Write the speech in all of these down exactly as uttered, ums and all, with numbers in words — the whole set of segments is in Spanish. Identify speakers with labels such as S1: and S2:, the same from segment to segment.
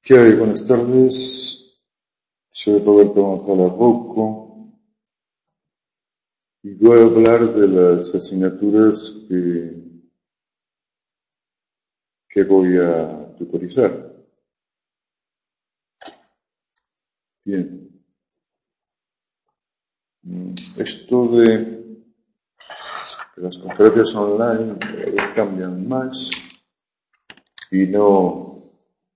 S1: ¿Qué hay? Buenas tardes. Soy Roberto González Rouco y voy a hablar de las asignaturas que, que voy a tutorizar. Bien. Esto de, de las conferencias online cada vez cambian más y no,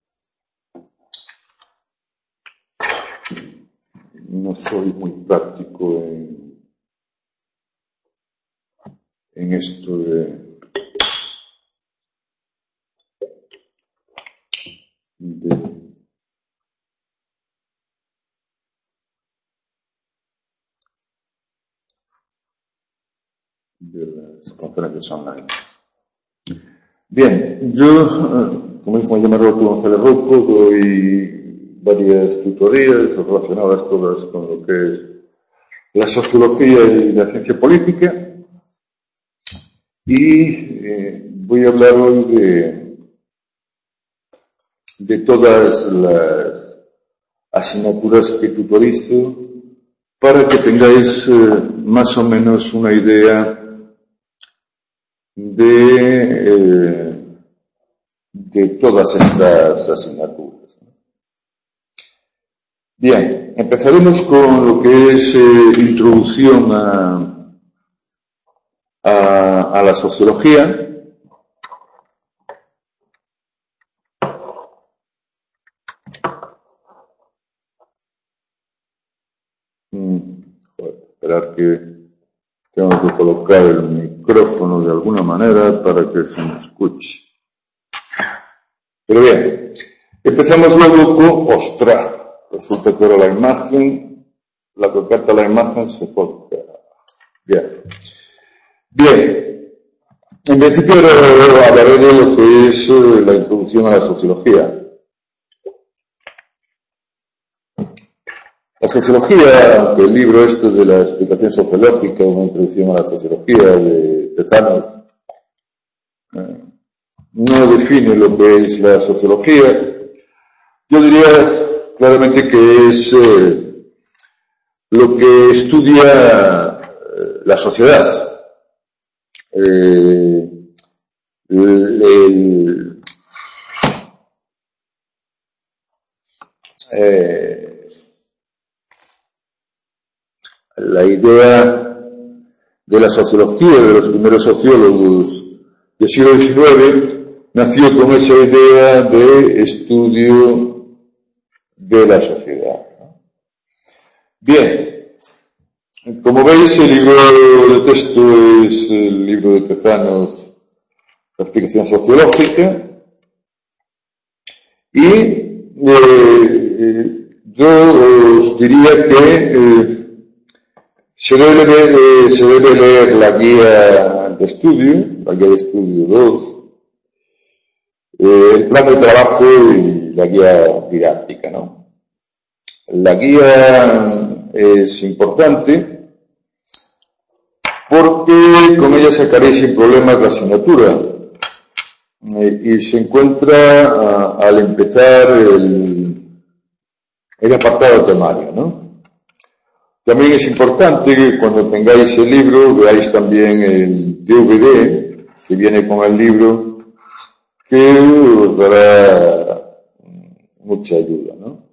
S1: no soy muy práctico en, en esto de, de de las conferencias online. Bien, yo, como dice, me llamo Roberto González Rouco, doy varias tutorías relacionadas todas con lo que es la sociología y la ciencia política y eh, voy a hablar hoy de, de todas las asignaturas que tutorizo para que tengáis eh, más o menos una idea de, eh, de todas estas asignaturas. Bien, empezaremos con lo que es eh, introducción a, a, a la sociología. Mm, joder, esperar que tengo que colocar el micrófono de alguna manera para que se me escuche. Pero bien, empezamos luego con, ostras, resulta que ahora la imagen, la que capta la imagen se foca. Bien. Bien. En principio hablaré de lo que es la introducción a la sociología. La sociología, aunque el libro este de la explicación sociológica, una introducción a la sociología de Tezanos, eh, no define lo que es la sociología. Yo diría claramente que es eh, lo que estudia eh, la sociedad. Eh, el, el, eh, la idea de la sociología de los primeros sociólogos del siglo diecinueve nació con esa idea de estudio de la sociedad. Bien, como veis, el libro de texto es el libro de Tezanos, La explicación sociológica, y eh, yo os diría que eh, se, debe de, eh, se debe leer la guía de estudio, la guía de estudio dos, eh, el plan de trabajo y la guía didáctica, ¿no? La guía es importante porque con ella sacaréis sin problemas la asignatura eh, y se encuentra a, al empezar el, el apartado temario, ¿no? También es importante que cuando tengáis el libro veáis también el D V D que viene con el libro, que os dará mucha ayuda, ¿no?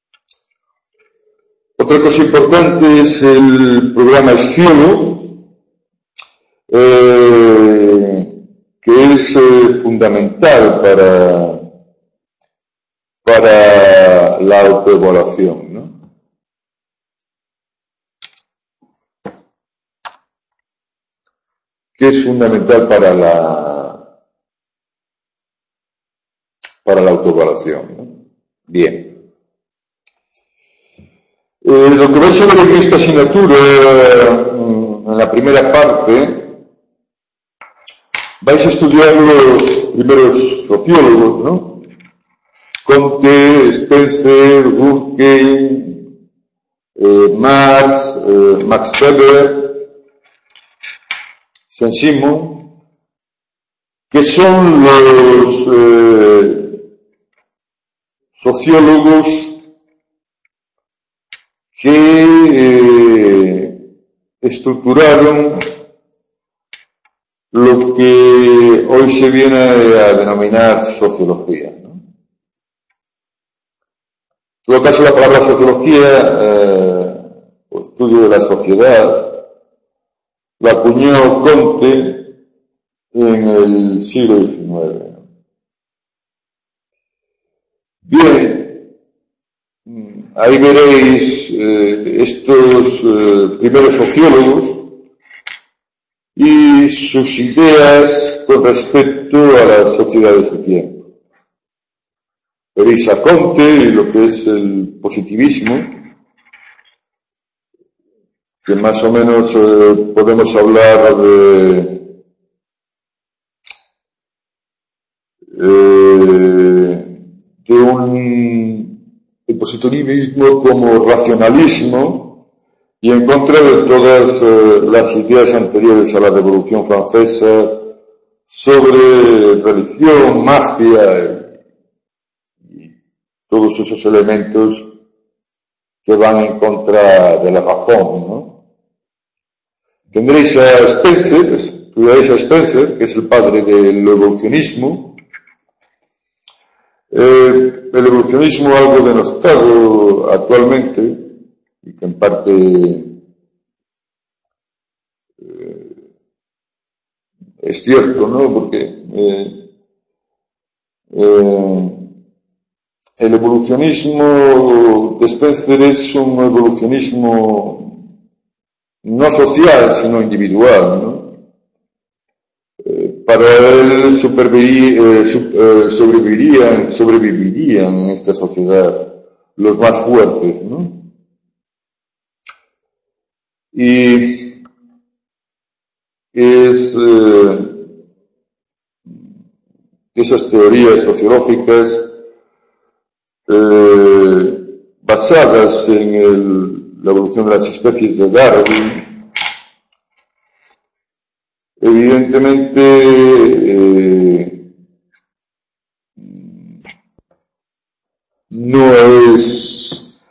S1: Otra cosa importante es el programa Esciolo, eh, que es eh, fundamental para, para la autoevaluación, ¿no? Que es fundamental para la para la autoevaluación, ¿no? Bien. Eh, lo que vais a ver en esta asignatura, en la primera parte, vais a estudiar los primeros sociólogos, ¿no? Comte, Spencer, Durkheim, eh, Marx, eh, Max Weber, Saint-Simon, que son los eh, sociólogos que eh, estructuraron lo que hoy se viene a denominar sociología, ¿no? En todo caso, la palabra sociología, eh, o estudio de la sociedad, la acuñó Comte en el siglo diecinueve. Bien, ahí veréis eh, estos eh, primeros sociólogos y sus ideas con respecto a la sociedad de su tiempo. Veréis a Comte y lo que es el positivismo, que más o menos eh, podemos hablar de, eh, de un el positivismo como racionalismo, y en contra de todas eh, las ideas anteriores a la Revolución Francesa sobre religión, magia y todos esos elementos que van en contra de la razón, ¿no? Tendréis a Spencer, estudiaréis a Spencer, que es el padre del evolucionismo. Eh, el evolucionismo, algo denostado actualmente, y que en parte eh, es cierto, ¿no? Porque eh, eh, el evolucionismo de Spencer es un evolucionismo no social, sino individual, ¿no? Eh, para él superviviría, eh, eh, sobrevivirían, sobrevivirían en esta sociedad los más fuertes, ¿no? Y es eh, esas teorías sociológicas eh, basadas en el, la evolución de las especies de Darwin, evidentemente eh, no es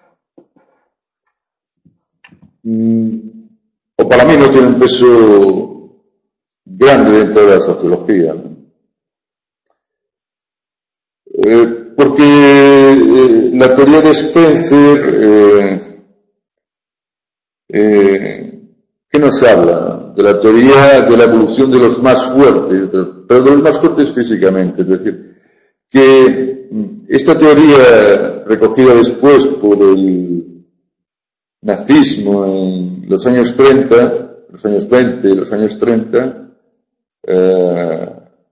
S1: o para mí no tiene un peso grande dentro de la sociología, ¿no? Eh, porque eh, la teoría de Spencer, eh, eh, ¿qué nos habla? De la teoría de la evolución de los más fuertes, pero de los más fuertes físicamente, es decir, que esta teoría recogida después por el nazismo en los años treinta, los años veinte, los años treinta, eh,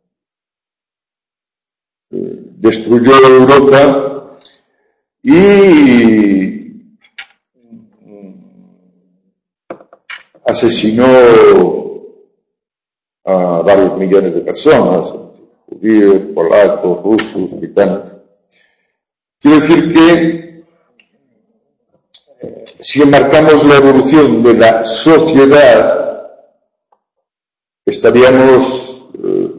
S1: destruyó Europa y asesinó a varios millones de personas, judíos, polacos, rusos, gitanos. Quiero decir que si enmarcamos la evolución de la sociedad, estaríamos eh,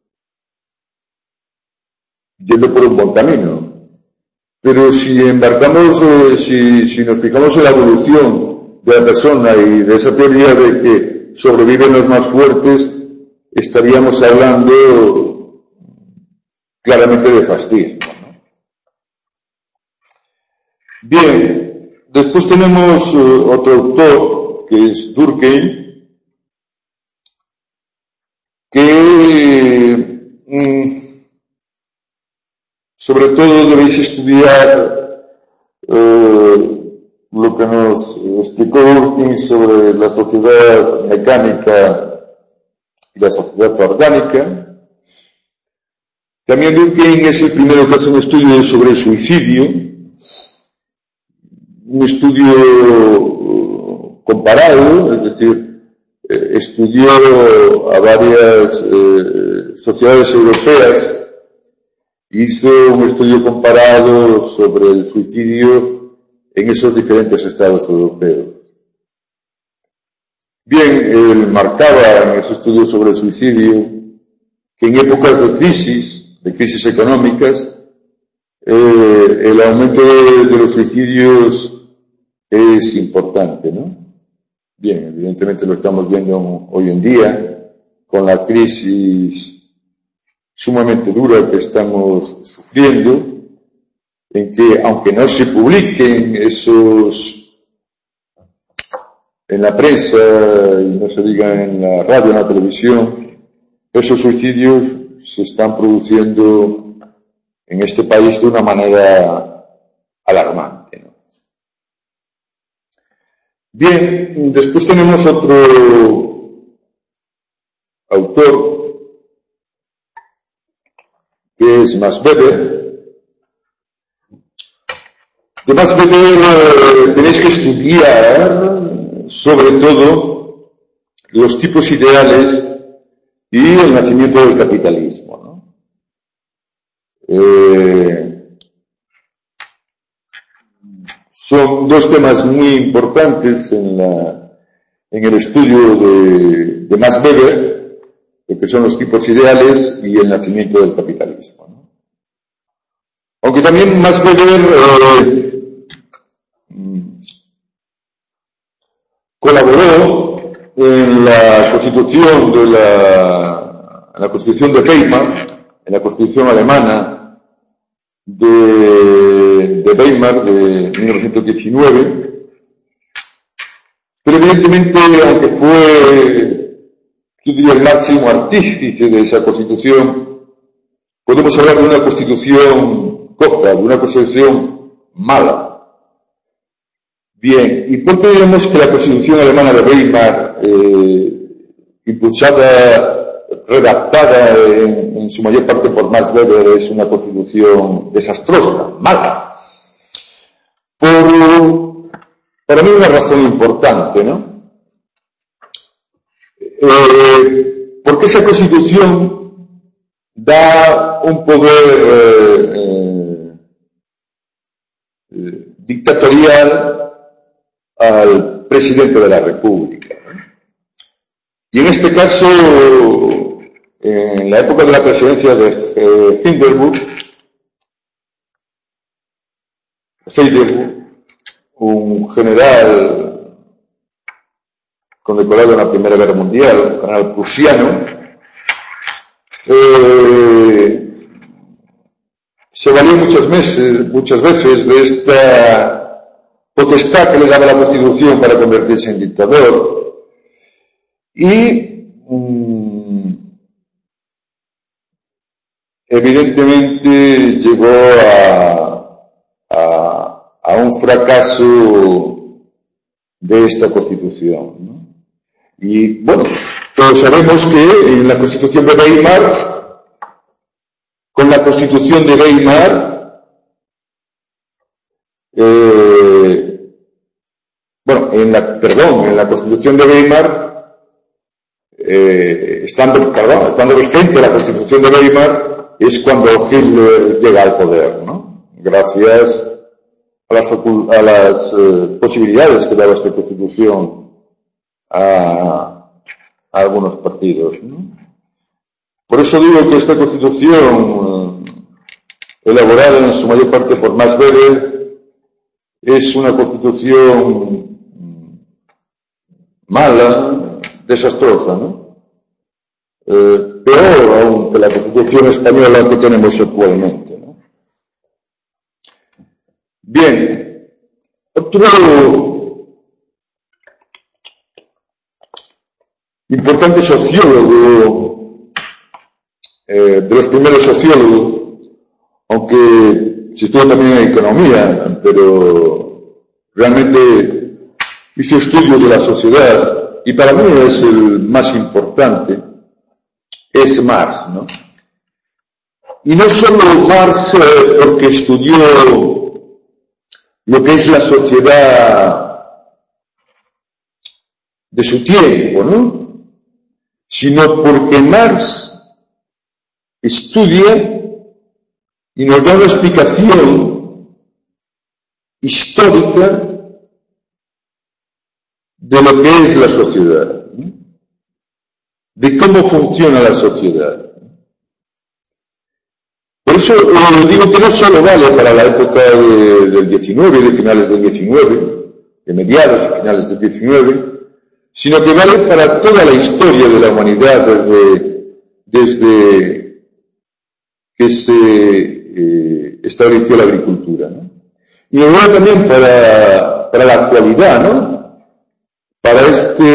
S1: yendo por un buen camino. Pero si embarcamos, eh, si, si nos fijamos en la evolución de la persona y de esa teoría de que sobreviven los más fuertes, estaríamos hablando claramente de fascismo, ¿no? Bien, después tenemos eh, otro autor, que es Durkheim, que mm, sobre todo debéis estudiar eh, lo que nos explicó Durkheim sobre la sociedad mecánica y la sociedad orgánica. También Durkheim es el primero que hace un estudio sobre el suicidio, un estudio comparado, es decir, eh, estudió a varias eh, sociedades europeas. Hizo un estudio comparado sobre el suicidio en esos diferentes estados europeos. Bien, él marcaba en ese estudio sobre el suicidio que en épocas de crisis, de crisis económicas, eh, el aumento de, de los suicidios es importante, ¿no? Bien, evidentemente lo estamos viendo hoy en día con la crisis sumamente dura que estamos sufriendo, en que aunque no se publiquen esos en la prensa y no se digan en la radio, en la televisión, esos suicidios se están produciendo en este país de una manera alarmante, ¿no? Bien, después tenemos otro autor, que es Max Weber. De Max Weber eh, tenéis que estudiar, sobre todo, los tipos ideales y el nacimiento del capitalismo, ¿no? Eh, son dos temas muy importantes en, la, en el estudio de, de Max Weber, lo que son los tipos ideales y el nacimiento del capitalismo, ¿no? Aunque también Max Weber eh, colaboró en la constitución de la, en la constitución de Weimar, en la constitución alemana de, de Weimar de mil novecientos diecinueve, pero evidentemente, aunque fue, yo diría, el máximo artífice de esa constitución, podemos hablar de una constitución coja, de una constitución mala. Bien, ¿y por qué diremos que la constitución alemana de Weimar, eh, impulsada, redactada en, en su mayor parte por Max Weber, es una constitución desastrosa, mala? Por, para mí una razón importante, ¿no? Eh, porque esa constitución da un poder eh, eh, dictatorial al presidente de la República, ¿no? Y en este caso, en la época de la presidencia de eh, Hindenburg, Hindenburg, un general condecorado en la Primera Guerra Mundial, un general prusiano, eh, se valió muchas veces, muchas veces de esta potestad que le daba la Constitución para convertirse en dictador. Y mmm, evidentemente llegó a, a, a un fracaso de esta Constitución, ¿no? Y bueno, todos sabemos que en la Constitución de Weimar, con la Constitución de Weimar, eh, bueno, en la, perdón, en la Constitución de Weimar, Eh, estando, perdón, estando vigente la Constitución de Weimar, es cuando Hitler llega al poder, ¿no? Gracias a las, a las eh, posibilidades que daba esta Constitución a, a algunos partidos, ¿no? Por eso digo que esta Constitución, eh, elaborada en su mayor parte por Max Weber, es una Constitución mala, desastrosa, ¿no? Eh, peor aún que la Constitución española que tenemos actualmente, ¿no? Bien, otro importante sociólogo, eh, de los primeros sociólogos, aunque se estudió también en economía, pero realmente hizo estudios de la sociedad, y para mí es el más importante, es Marx, ¿no? Y no solo Marx eh, porque estudió lo que es la sociedad de su tiempo, ¿no? Sino porque Marx estudia y nos da una explicación histórica de lo que es la sociedad, ¿no? De cómo funciona la sociedad. Por Por eso eh, digo que no solo vale para la época de, del diecinueve, de finales del diecinueve, de mediados y finales del diecinueve, sino que vale para toda la historia de la humanidad desde, desde que se eh, estableció la agricultura, ¿no? Y ahora también para, para la actualidad, ¿no? Para este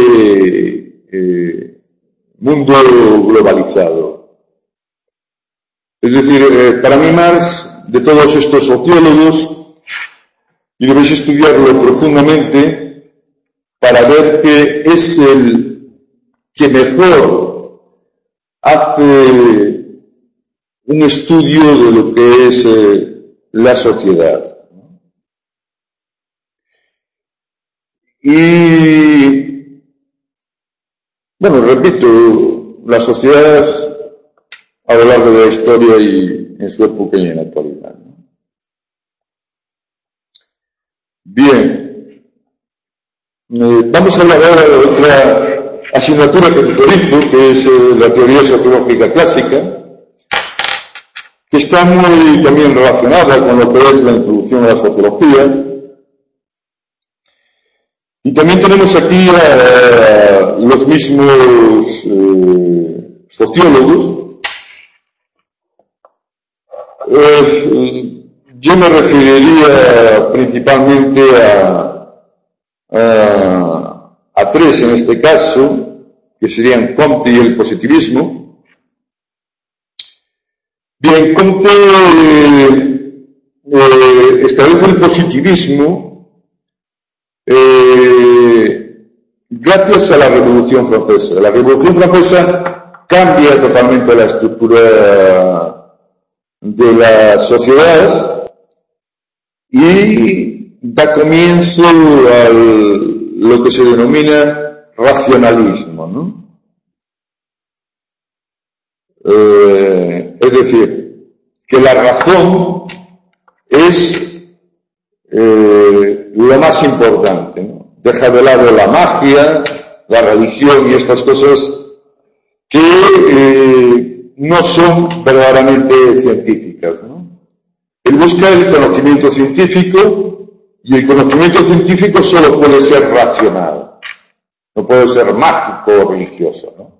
S1: eh, mundo globalizado. Es decir, eh, para mí Marx, de todos estos sociólogos, y debéis estudiarlo profundamente para ver que es el que mejor hace un estudio de lo que es eh, la sociedad. Y, bueno, repito, la sociedad a lo largo de la historia y en su época y en la actualidad, ¿no? Bien, eh, vamos a hablar ahora de otra asignatura que tutorizo, que es eh, la teoría sociológica clásica, que está muy también relacionada con lo que es la introducción a la sociología. Y también tenemos aquí a los mismos eh, sociólogos. Eh, yo me referiría principalmente a, a, a tres en este caso, que serían Comte y el positivismo. Bien, Comte eh, eh, establece el positivismo Eh, gracias a la Revolución Francesa. La Revolución Francesa cambia totalmente la estructura de la sociedad y da comienzo a lo que se denomina racionalismo, ¿no? Eh, es decir, que la razón es Eh, lo más importante, ¿no? Deja de lado la magia, la religión y estas cosas que eh, no son verdaderamente científicas, ¿no? Él busca el conocimiento científico y el conocimiento científico solo puede ser racional, no puede ser mágico o religioso, ¿no?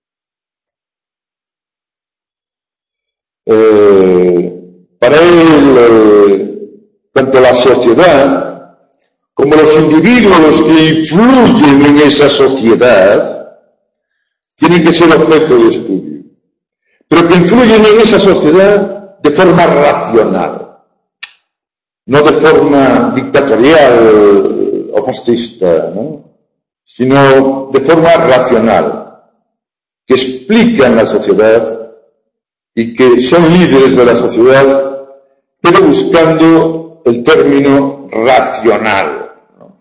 S1: Eh, para él eh, tanto la sociedad como los individuos que influyen en esa sociedad tienen que ser objeto de estudio, pero que influyen en esa sociedad de forma racional, no de forma dictatorial o fascista, ¿no? Sino de forma racional, que explican la sociedad y que son líderes de la sociedad, pero buscando el término racional, ¿no?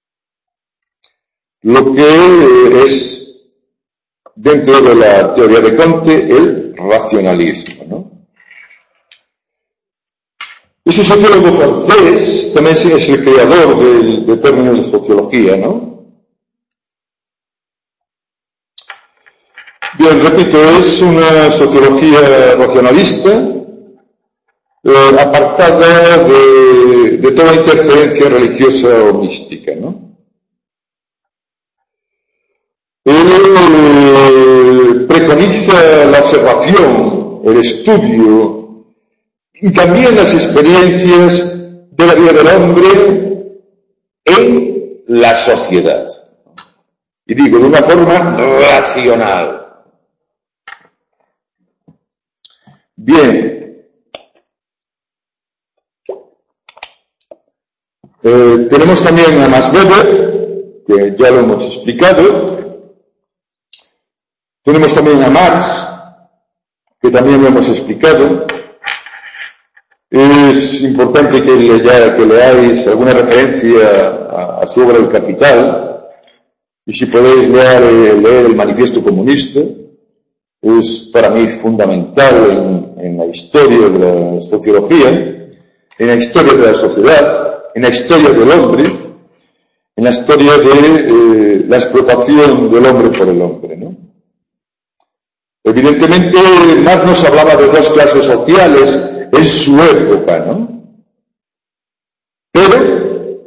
S1: Lo que es, dentro de la teoría de Comte, el racionalismo, ¿no? Ese sociólogo francés también es el creador del, del término de sociología, ¿no? Bien, repito, es una sociología racionalista, Eh, apartada de, de toda interferencia religiosa o mística, ¿no? Él eh, preconiza la observación, el estudio y también las experiencias de la vida del hombre en la sociedad. Y digo, de una forma racional. Bien. Eh, tenemos también a Max Weber, que ya lo hemos explicado. Tenemos también a Marx, que también lo hemos explicado. Es importante que, lea, que leáis alguna referencia a, a su obra El Capital, y si podéis leer, eh, leer el Manifiesto Comunista. Es para mí fundamental en, en la historia de la sociología, en la historia de la sociedad, en la historia del hombre, en la historia de eh, la explotación del hombre por el hombre, ¿no? Evidentemente, Marx nos hablaba de dos clases sociales en su época, ¿no? Pero,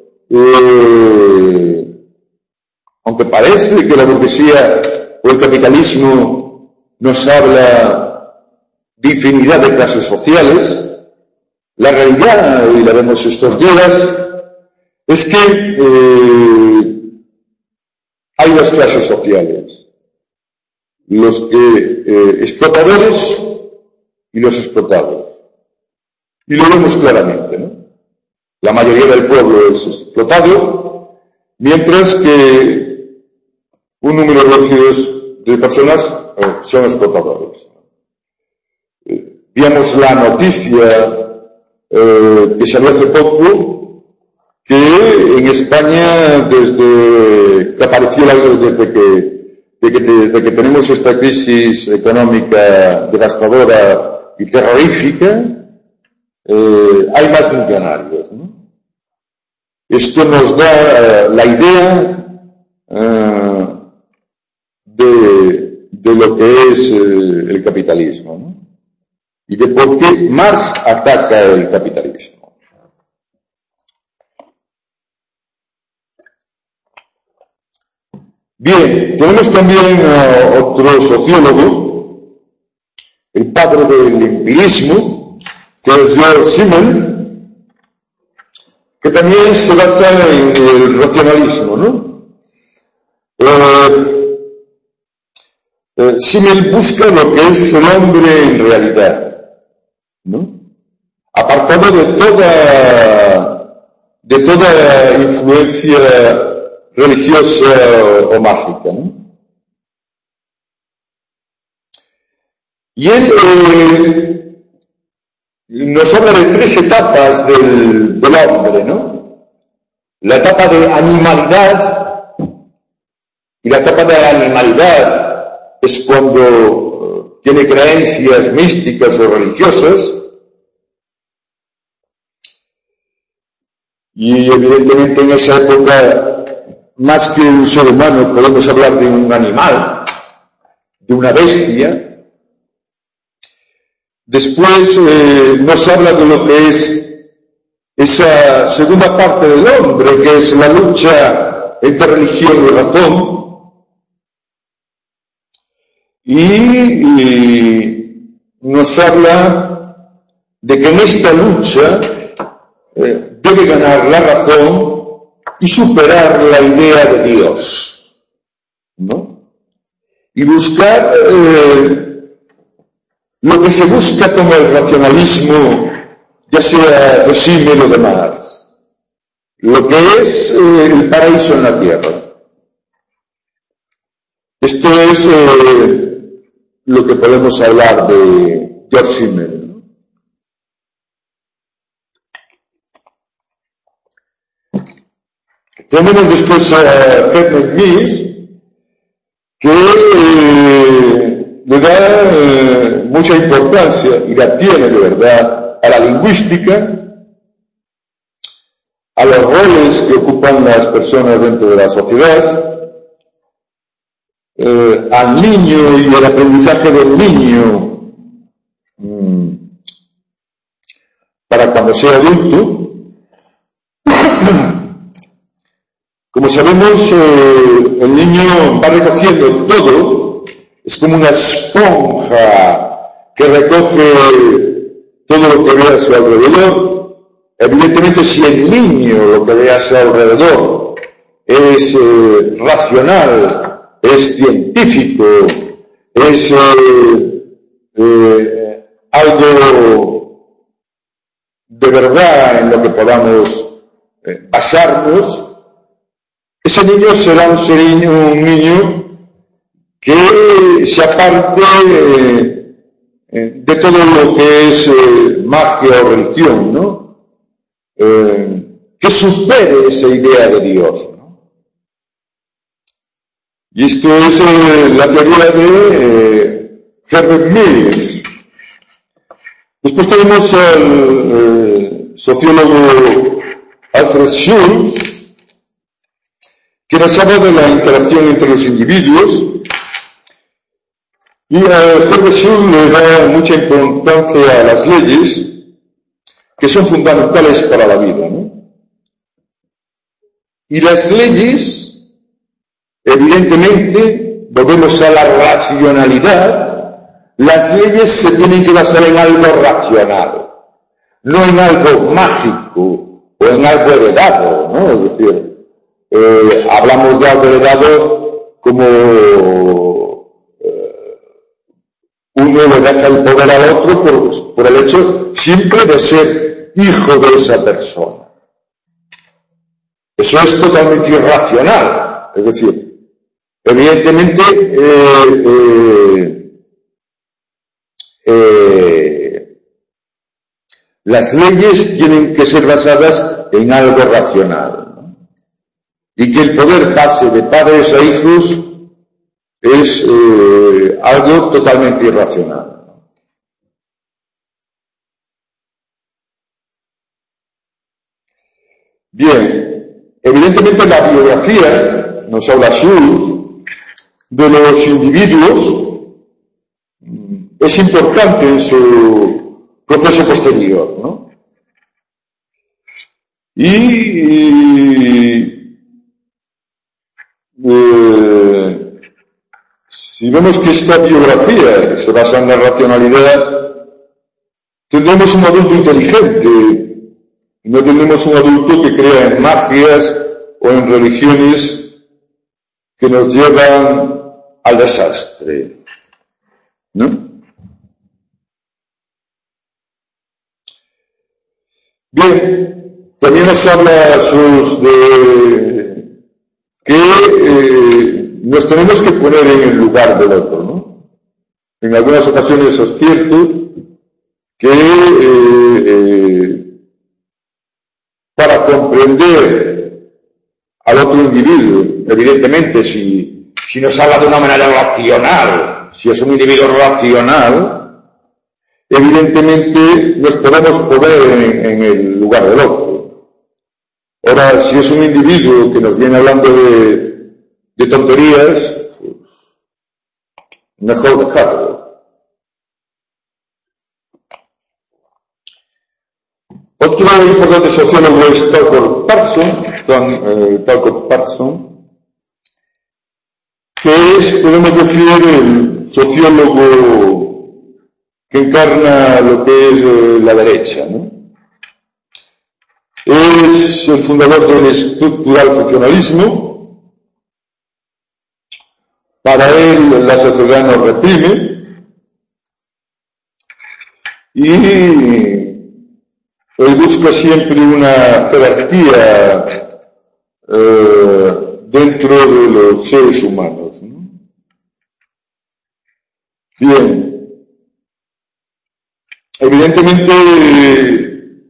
S1: eh, aunque parece que la burguesía o el capitalismo nos habla de infinidad de clases sociales, la realidad, y la vemos estos días, es que eh, hay dos clases sociales. Los que eh, explotadores y los explotados. Y lo vemos claramente, ¿no? La mayoría del pueblo es explotado, mientras que un número reducido de personas eh, son explotadores. Eh, Víamos la noticia eh, que salió hace poco, que en España, desde que apareció la, desde que De que, te, de que tenemos esta crisis económica devastadora y terrorífica, eh, hay más millonarios, ¿no? Esto nos da eh, la idea eh, de, de lo que es eh, el capitalismo, ¿no? Y de por qué Marx ataca el capitalismo. Bien, tenemos también uh, otro sociólogo, el padre del empirismo, que es Georg Simmel, que también se basa en el racionalismo, ¿no? Eh, eh, Simmel busca lo que es el hombre en realidad, ¿no? Apartado de toda, de toda influencia religiosa o mágica, ¿no? Y él eh, nos habla de tres etapas del, del hombre, ¿no? La etapa de animalidad, y la etapa de animalidad es cuando tiene creencias místicas o religiosas, y evidentemente en esa época, más que un ser humano, podemos hablar de un animal, de una bestia. Después eh, nos habla de lo que es esa segunda parte del hombre, que es la lucha entre religión y razón. Y, y nos habla de que en esta lucha eh, debe ganar la razón y superar la idea de Dios, ¿no? Y buscar eh, lo que se busca con el racionalismo, ya sea de Simmel o de Marx, lo que es eh, el paraíso en la tierra. Esto es eh, lo que podemos hablar de Georg Simmel, ¿no? Tenemos después a Herbert Mead, que eh, le da eh, mucha importancia, y la tiene de verdad, a la lingüística, a los roles que ocupan las personas dentro de la sociedad, eh, al niño y el aprendizaje del niño mmm, para cuando sea adulto. Como sabemos, eh, el niño va recogiendo todo, es como una esponja que recoge todo lo que ve a su alrededor. Evidentemente, si el niño lo que ve a su alrededor es eh, racional, es científico, es eh, eh, algo de verdad en lo que podamos eh, basarnos, ese niño será un, ser, un niño que se aparte eh, de todo lo que es eh, magia o religión, ¿no? Eh, que supere esa idea de Dios, ¿no? Y esto es eh, la teoría de eh, Herbert Mead. Después tenemos al eh, sociólogo Alfred Schulz, que nos habla de la interacción entre los individuos Y eh, Jesús le da mucha importancia a las leyes que son fundamentales para la vida, ¿no? Y las leyes, evidentemente, volvemos a la racionalidad, las leyes se tienen que basar en algo racional, no en algo mágico o en algo heredado, ¿no? Es decir, eh, hablamos de algo heredado como eh, uno le deja el poder al otro por, por el hecho simple de ser hijo de esa persona. Eso es totalmente irracional, es decir, evidentemente eh, eh, eh, las leyes tienen que ser basadas en algo racional, ¿no? Y que el poder pase de padres a hijos es eh, algo totalmente irracional. Bien, evidentemente la biografía nos habla Schur de los individuos, es importante en su proceso posterior, ¿no? Y eh, si vemos que esta biografía se basa en la racionalidad, tendremos un adulto inteligente. No tenemos un adulto que crea en magias o en religiones que nos llevan al desastre, ¿no? Bien, también nos habla sus de que eh, nos tenemos que poner en el lugar del otro, ¿no? En algunas ocasiones es cierto que eh, eh, para comprender al otro individuo, evidentemente, si, si nos habla de una manera racional, si es un individuo racional, evidentemente nos podemos poner en, en el lugar del otro. Ahora, si es un individuo que nos viene hablando de, de tonterías, pues mejor dejarlo. Otro importante sociólogo es Talcott Parsons, eh, Talcott Parsons, que es, podemos decir, el sociólogo que encarna lo que es eh, la derecha, ¿no? Es el fundador del estructural funcionalismo. Para él la sociedad nos reprime y él busca siempre una jerarquía eh, dentro de los seres humanos, ¿no? Bien, evidentemente eh,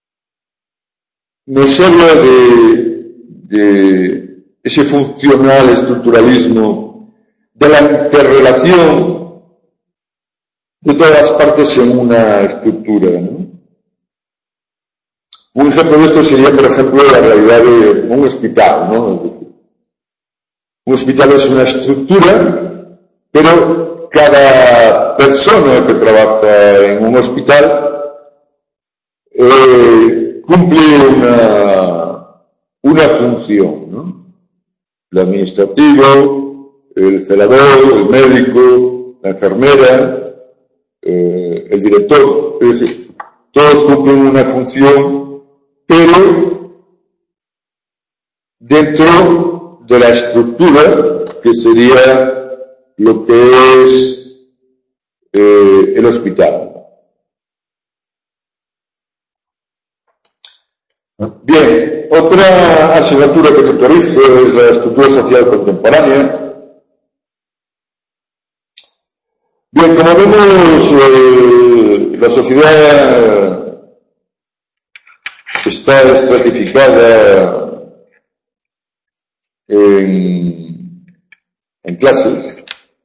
S1: nos habla de, de ese funcional estructuralismo, de la interrelación de todas las partes en una estructura, ¿no? Un ejemplo de esto sería, por ejemplo, la realidad de un hospital, ¿no? Es decir, un hospital es una estructura, pero cada persona que trabaja en un hospital eh, cumple una, una función, ¿no? El administrativo, el celador, el médico, la enfermera, eh, el director, es decir, todos cumplen una función, pero dentro de la estructura que sería lo que es eh, el hospital. Bien, otra asignatura que tutorizo es la estructura social contemporánea. Bien, como vemos, eh, la sociedad está estratificada en, en clases.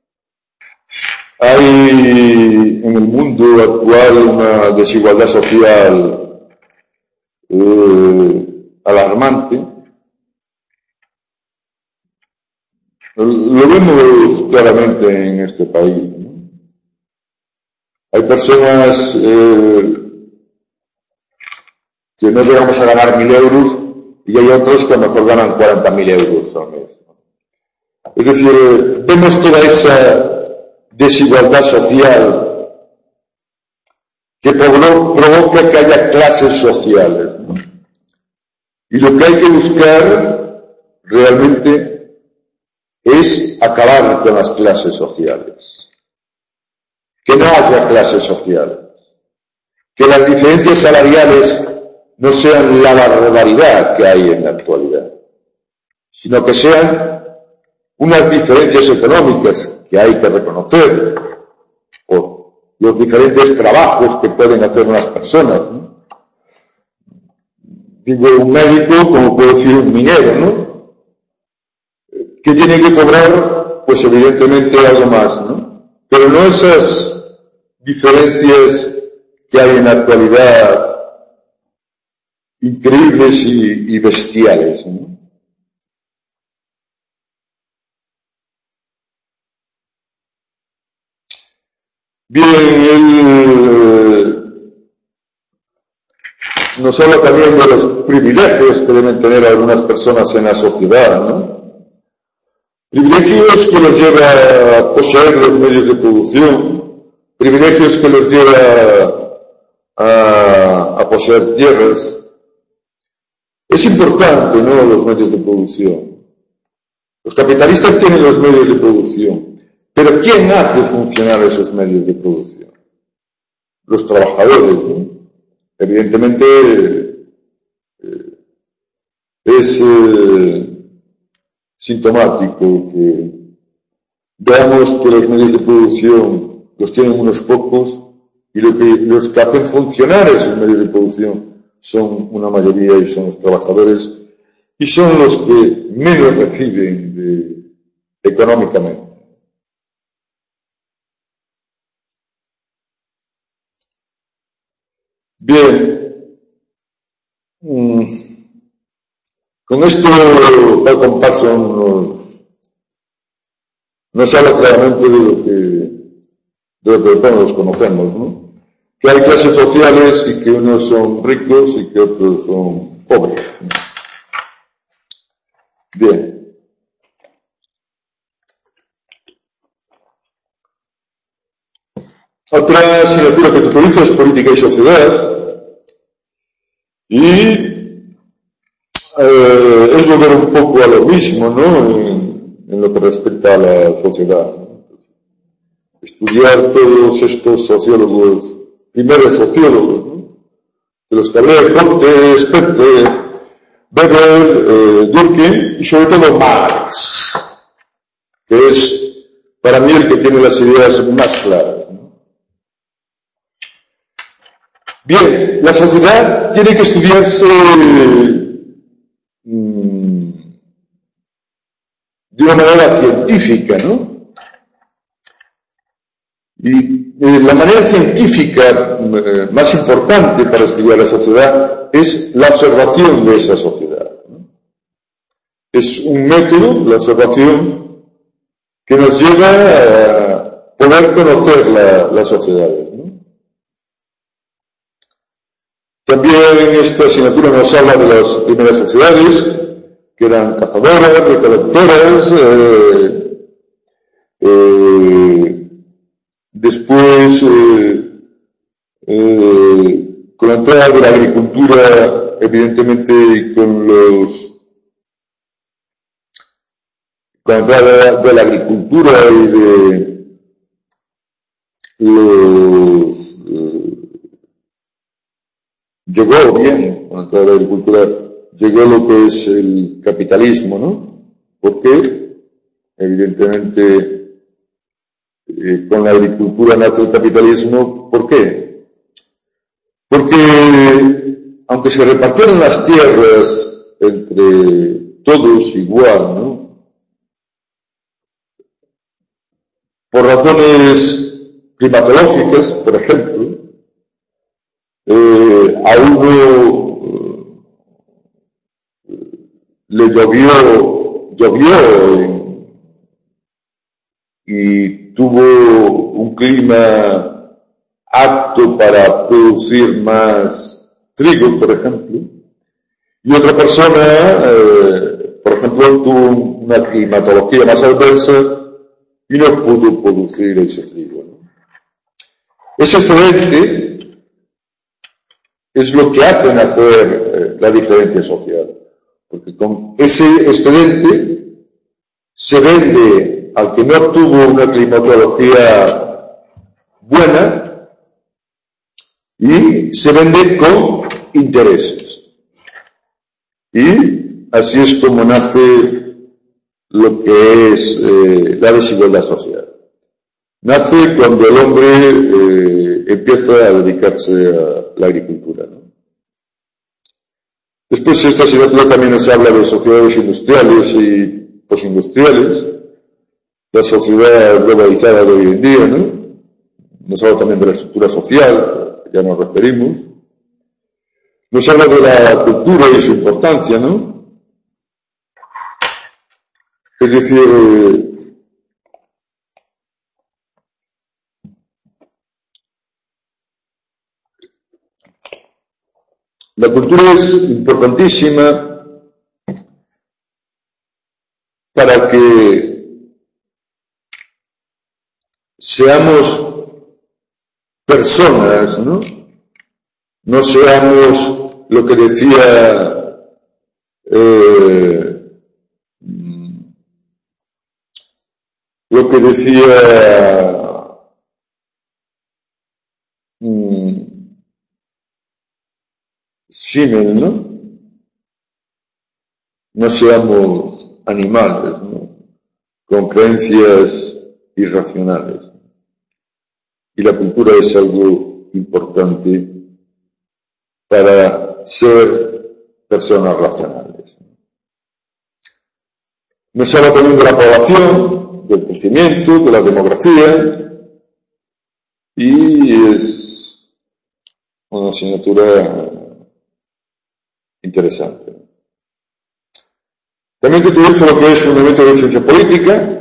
S1: Hay en el mundo actual una desigualdad social eh, alarmante. Lo vemos claramente en este país, ¿no? Hay personas eh, que no llegamos a ganar mil euros y hay otros que a lo mejor ganan cuarenta mil euros al mes. Es decir, vemos toda esa desigualdad social que provoca que haya clases sociales, ¿no? Y lo que hay que buscar realmente es acabar con las clases sociales. Que no haya clases sociales. Que las diferencias salariales no sean la barbaridad que hay en la actualidad, sino que sean unas diferencias económicas que hay que reconocer por los diferentes trabajos que pueden hacer unas personas, ¿no? Digo, un médico, como puedo decir un minero, ¿no? Que tiene que cobrar, pues evidentemente algo más, ¿no? Pero no esas diferencias que hay en la actualidad increíbles y, y bestiales, ¿no? Bien, él nos habla también de los privilegios que deben tener algunas personas en la sociedad, ¿no? Privilegios que los lleva a poseer los medios de producción, privilegios que los lleva a, a poseer tierras. Es importante, ¿no?, los medios de producción. Los capitalistas tienen los medios de producción, pero ¿quién hace funcionar esos medios de producción? Los trabajadores, ¿no? Evidentemente eh, es eh, sintomático que veamos que los medios de producción los tienen unos pocos y lo que, los que hacen funcionar esos medios de producción son una mayoría y son los trabajadores y son los que menos reciben de, económicamente. Bien, mm. con esto tal Comparson nos, nos habla claramente de lo que, de lo que todos conocemos, ¿no? Que hay clases sociales y que unos son ricos y que otros son pobres, ¿no? Bien. Otra asignatura que utilizo es política y sociedad. Y eh, es volver un poco a lo mismo, ¿no? En, en lo que respecta a la sociedad, ¿no? Estudiar todos estos sociólogos, primeros sociólogos, ¿no? De los que hablé, Comte, Spence, Weber, eh, Durkheim y sobre todo Marx, que es para mí el que tiene las ideas más claras, ¿no? Bien, la sociedad tiene que estudiarse mmm, de una manera científica, ¿no? Y eh, la manera científica eh, más importante para estudiar la sociedad es la observación de esa sociedad, ¿no? Es un método, la observación, que nos lleva a poder conocer la, las sociedades, ¿no? También esta asignatura nos habla de las primeras sociedades, que eran cazadoras, recolectoras, eh, eh, después, eh, eh, con la entrada de la agricultura, evidentemente, y con los, con la entrada de la agricultura y de los, eh, llegó bien, con la entrada de la agricultura, llegó lo que es el capitalismo, ¿no? Porque, evidentemente, Eh, con la agricultura nace el capitalismo. ¿Por qué? Porque aunque se repartieron las tierras entre todos igual, ¿no?, por razones climatológicas, por ejemplo, eh, a uno eh, le llovió, llovió en, y tuvo un clima apto para producir más trigo, por ejemplo, y otra persona, eh, por ejemplo, tuvo una climatología más adversa y no pudo producir ese trigo, ¿no? Ese excedente es lo que hace nacer eh, la diferencia social, porque con ese excedente se vende al que no tuvo una climatología buena y se vende con intereses. Y así es como nace lo que es eh, la desigualdad social. Nace cuando el hombre eh, empieza a dedicarse a la agricultura, ¿no? Después esta asignatura también nos habla de sociedades industriales y posindustriales, la sociedad globalizada de hoy en día, ¿no? Nos habla también de la estructura social, ya nos referimos. Nos habla de la cultura y su importancia, ¿no? Es decir, la cultura es importantísima para que seamos personas, ¿no? No seamos lo que decía eh, lo que decía mm, Simmel, ¿no? No seamos animales, ¿no? Con creencias irracionales. Y la cultura es algo importante para ser personas racionales. Nos habla también de la población, del crecimiento, de la demografía, y es una asignatura interesante. También te utilizo lo que es fundamento de ciencia política.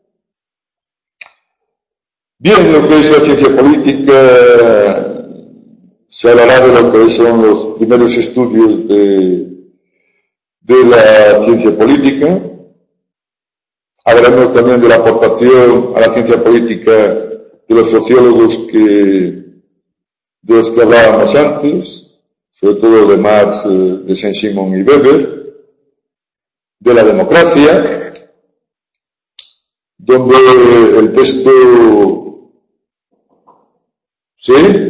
S1: Bien, lo que es la ciencia política, se hablará de lo que son los primeros estudios de, de la ciencia política. Hablaremos también de la aportación a la ciencia política de los sociólogos que, de los que hablábamos antes, sobre todo de Marx, de Saint-Simon y Weber, de la democracia, donde el texto, ¿sí?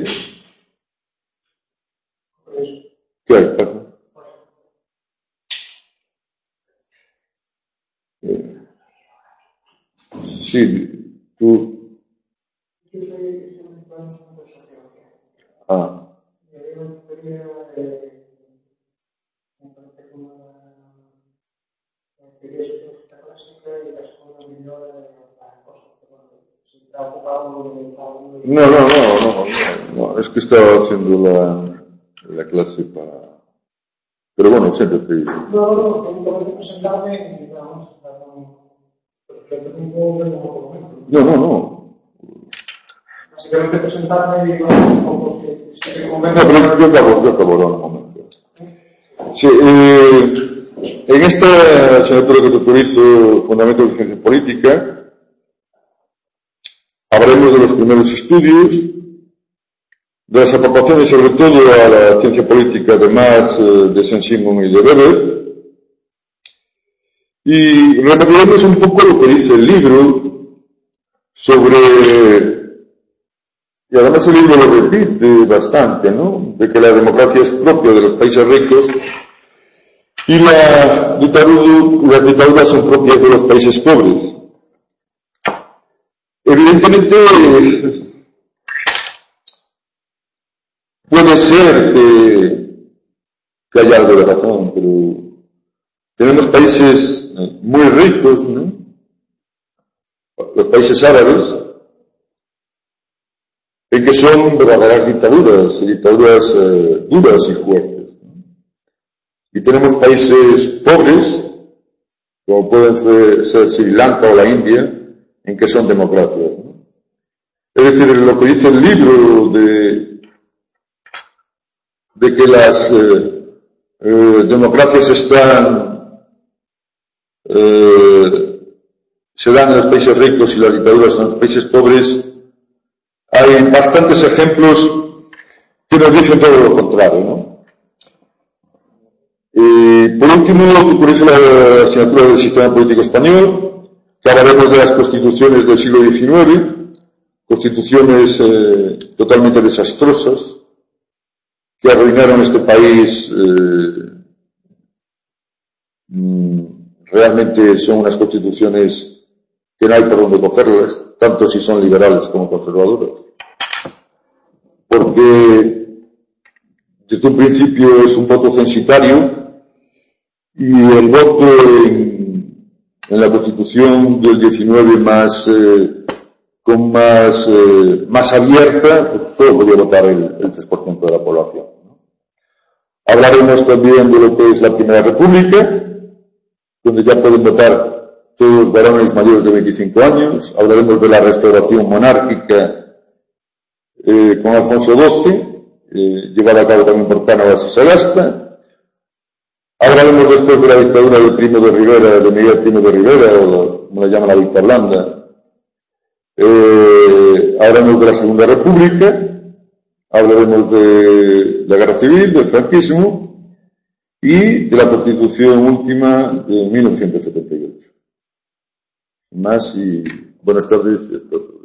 S1: ¿Qué hay? Eh, sí, tú. Ah. No, no, no, no, no, no, es que estaba haciendo la, la clase para... Pero bueno, siéntate. No, no, no, simplemente presentarme y vamos a estar con... No, no, no. Básicamente presentarme y no, como si se convenga... No, pero yo acabo, yo acabo ahora un momento. Sí, eh, en esta asignatura que tutorizo, Fundamentos de Ciencia Política, hablaremos de los primeros estudios, de las aportaciones sobre todo a la ciencia política de Marx, de Saint-Simon y de Weber, y repetiremos un poco lo que dice el libro sobre, y además el libro lo repite bastante, ¿no?, de que la democracia es propia de los países ricos y la dictadura, las dictaduras son propias de los países pobres. Evidentemente, puede ser que, que haya algo de razón, pero tenemos países muy ricos, ¿no?, los países árabes, en que son verdaderas dictaduras, dictaduras eh, duras y fuertes, ¿no? Y tenemos países pobres, como pueden ser, ser Sri Lanka o la India, en que son democracias, ¿no? Es decir, lo que dice el libro de, de que las eh, eh, democracias están, eh, se dan en los países ricos y las dictaduras en los países pobres, hay bastantes ejemplos que nos dicen todo lo contrario, ¿no? Eh, por último, que curiosa la asignatura del sistema político español, que hablaremos de las constituciones del siglo diecinueve, constituciones eh, totalmente desastrosas, que arruinaron este país. Eh, realmente son unas constituciones que no hay por dónde cogerlas, tanto si son liberales como conservadoras, porque desde un principio es un voto censitario y el voto en, en la Constitución del diecinueve más eh, con más eh, más abierta, pues solo podía votar el, el tres por ciento de la población, ¿no? Hablaremos también de lo que es la Primera República, donde ya pueden votar todos los varones mayores de veinticinco años. Hablaremos de la restauración monárquica eh, con Alfonso doce, eh, llevada a cabo también por Cánovas y Sagasta. Hablaremos después de la dictadura del Primo de Rivera, de Miguel Primo de Rivera, o como le llaman la dicta blanda. Eh, hablaremos de la Segunda República, hablaremos de la Guerra Civil, del franquismo y de la Constitución última de mil novecientos setenta y ocho. Sin más, y buenas tardes y hasta luego.